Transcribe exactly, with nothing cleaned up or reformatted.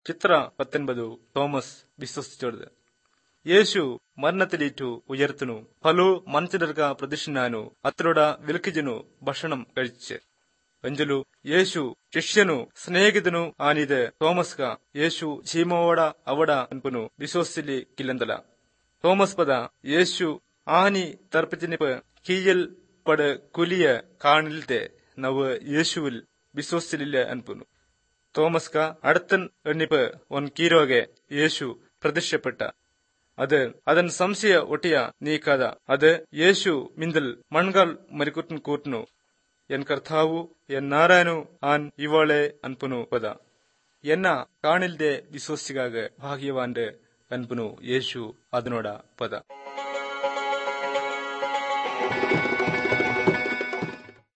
ചിത്ര പത്തൊൻപത് തോമസ് വിശ്വസിച്ചത്. యేసు మరణത്തിലേറ്റു ഉയർത്തുന്നു. പലു മനുഷ്യർക്ക് പ്രദക്ഷിണാನು അത്രೊಡ വിൽക്കിജನು ഭക്ഷണം കഴിച്ച് ಅಂಜಲು యేసు ಶಿಷ್ಯನು ಸ್ನೇಹಿತನು ಆನಿದೆ തോമസ്ക యేసు ചീമോട അവട അൻപുನು വിശ്വസിച്ചില് കില്ലന്തല. തോമസ് പദ యేసు ആനി തർപ്പിച്ചിനിപ്പ് കീയൽ പട് കുലിയ കാണിൽത്തെ നവ് യേശുവിൽ വിശ്വസിച്ചില്ല അൻപുನು. തോമസ്ക അടുത്തൻ എണ്ണിപ്പ് ഒൻ കീരോಗೆ యేసు പ്രത്യക്ഷപ്പെട്ട. അത് അതൻ സംശയ ഒട്ടിയ നീക്കാത അത് యేసు മിന്തൽ മൺകാൽ മരിക്കുട്ടൻ കൂട്ടുന്നു. എൻ കർത്താവു എൻ നാരായണു ആൻ ഇവളെ അൻപുನು പദ. എന്ന കാണിൽതെ വിശ്വസികാക ഭാഗ്യവാന്റെ അൻപുನು യേശു അതിനോട പദ.